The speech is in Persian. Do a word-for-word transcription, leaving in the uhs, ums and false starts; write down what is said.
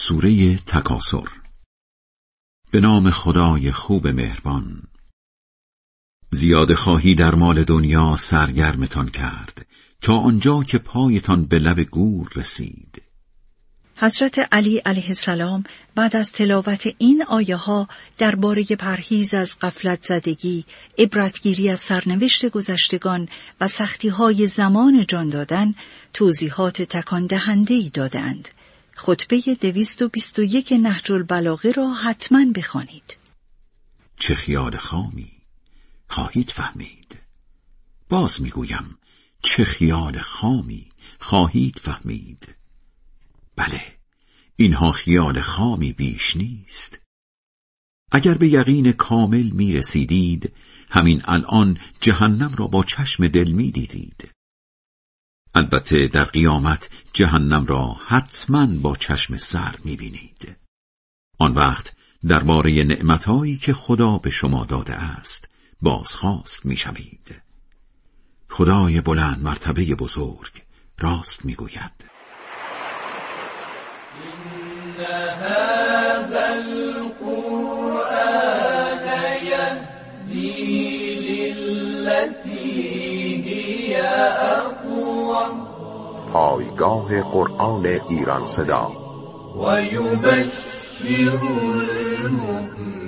سوره تکاثر. به نام خدای خوب مهربان. زیاده خواهی در مال دنیا سرگرمتان کرد تا آنجا که پایتان به لب گور رسید. حضرت علی علیه السلام بعد از تلاوت این آیه ها درباره پرهیز از غفلت زدگی، عبرتگیری از سرنوشت گذشتگان و سختی های زمان جان دادن توضیحات تکان دهنده‌ای دادند. خطبه دویست و بیست و یک نهج البلاغه را حتما بخوانید. چه خیال خامی خواهید فهمید. باز میگویم چه خیال خامی خواهید فهمید. بله، اینها خیال خامی بیش نیست. اگر به یقین کامل می رسیدید، همین الان جهنم را با چشم دل می دیدید. البته در قیامت جهنم را حتما با چشم سر می بینید. آن وقت درباره نعمتهایی که خدا به شما داده است بازخواست می شوید. خدای بلند مرتبه بزرگ راست می گوید. إن هذا القرآن يهدي للتي هي أقوم. پایگاه قرآن ایران صدا. و یبشر المؤمنین